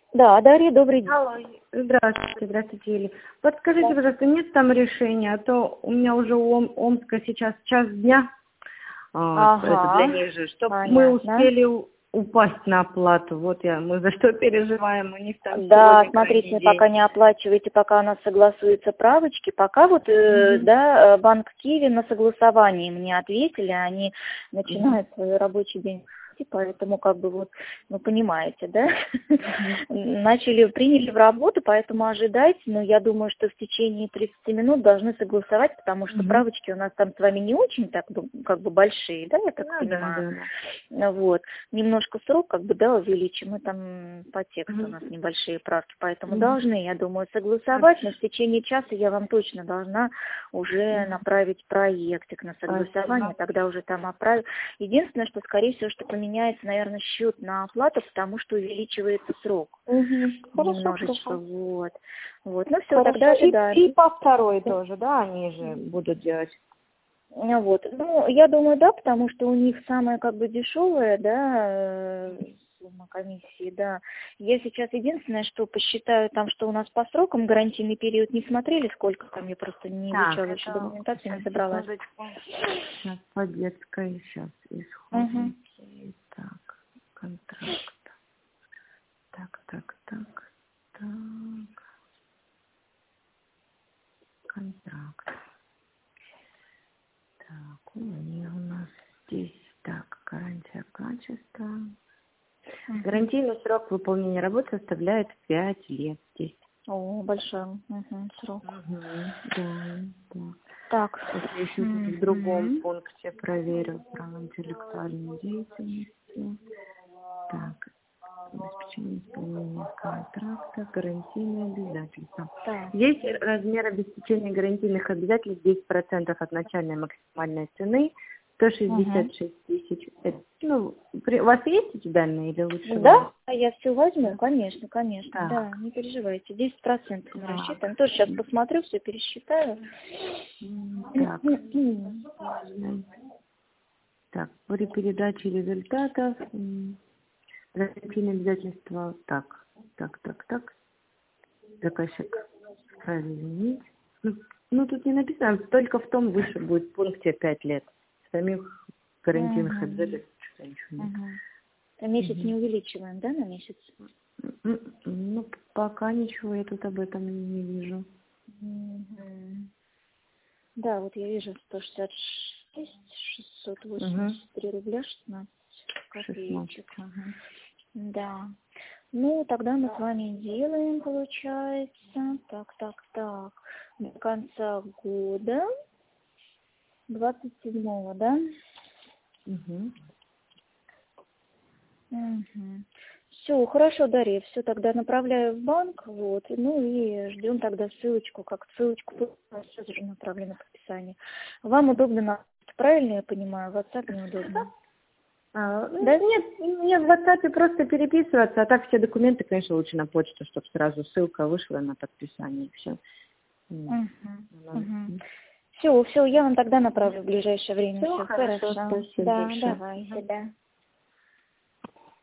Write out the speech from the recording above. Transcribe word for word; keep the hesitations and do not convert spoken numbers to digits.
Да, Дарья, добрый день. Алло, здравствуйте, здравствуйте, Юлия. Подскажите, пожалуйста, нет там решения, а то у меня уже у Ом- Омска сейчас час дня, а, Ага, это для них же, чтобы мы понятно. успели у- упасть на оплату. Вот я, мы за что переживаем, у них там Да, сегодня смотрите, крайний пока день. не оплачиваете, пока у нас согласуются правочки, пока вот, э, Мгм. да, э, Банк Киви на согласовании мне ответили, они Мгм. начинают свой рабочий день, поэтому как бы вот, ну понимаете, да, Мгм. начали, приняли в работу, поэтому ожидайте, но я думаю, что в течение тридцати минут должны согласовать, потому что Мгм. правочки у нас там с вами не очень так бы, как бы большие, да, я так Ну да, понимаю. да, да. Ну вот, немножко срок как бы, да, увеличим, мы там по тексту у Мгм. нас небольшие правки, поэтому Мгм. должны, я думаю, согласовать, но в Хорошо. течение часа я вам точно должна уже Мгм. направить проектик на согласование, Спасибо. тогда уже там отправить. Единственное, что, скорее всего, что поменяется, наверное, счет на оплату, потому что увеличивается срок Мгм. Хорошо, немножечко, хорошо. вот. Вот, ну все, тогда Хорошо. И, ожидаем. и по второй тоже, да, они же будут делать. Ну вот, ну, я думаю, да, потому что у них самая как бы дешевая, да, э, сумма комиссии, да. Я сейчас единственное, что посчитаю там, что у нас по срокам гарантийный период не смотрели, сколько там, я просто не Так, изучала еще это документацию, не сейчас собралась. секундочку. Сейчас по детской, сейчас Угу. исходники. Так, контракт. Так, так, так, так, контракт. Так, у меня у нас здесь, так, гарантия качества. Гарантийный срок выполнения работы составляет пять лет здесь. О, большой угу, срок. Угу, да, да. Так. Вот я еще тут в другом Угу. пункте проверю право интеллектуальной деятельности. Так, обеспечение исполнения контракта, гарантийные обязательства. Так. Здесь размер обеспечения гарантийных обязательств десять процентов от начальной максимальной цены, сто Угу. шестьдесят шесть тысяч. Это, ну, при, у вас есть эти данные или лучше вы? Да, я все возьму, конечно, конечно, да, Так, не переживайте, десять процентов мы так, рассчитаем. Тоже сейчас посмотрю, все пересчитаю. м, так, можно. Так, при передаче результатов, м, гарантийные обязательства, так, так, так, так, заказчик вправе изменить. Ну, ну, тут не написано, только в том выше будет в пункте пять лет. Самих гарантийных Угу. обязательств что-то ничего нет. Угу. А месяц не Мгм. увеличиваем, да, на месяц? М, Ну, пока ничего я тут об этом не вижу. Мгм. Да, вот я вижу сто шестьдесят шесть, шестьсот Угу. восемьдесят три рубля шестнадцать шестнадцать. копеечек. Ага. Да. Ну, тогда мы с вами делаем, получается. Так, так, так. До конца года, двадцать седьмого, да? Угу. Угу. Все, хорошо, Дарья, все, тогда направляю в банк, вот, ну и ждем тогда ссылочку, как ссылочку сразу же направлю на подписание. Вам удобно, на правильно я понимаю, в WhatsApp неудобно? А, Да? нет, мне в WhatsApp просто переписываться, а так все документы, конечно, лучше на почту, чтобы сразу ссылка вышла на подписание, все. Угу. Угу. Все, все, я вам тогда направлю в ближайшее время. Все Все хорошо, хорошо. спасибо Да, большое. давайте, да.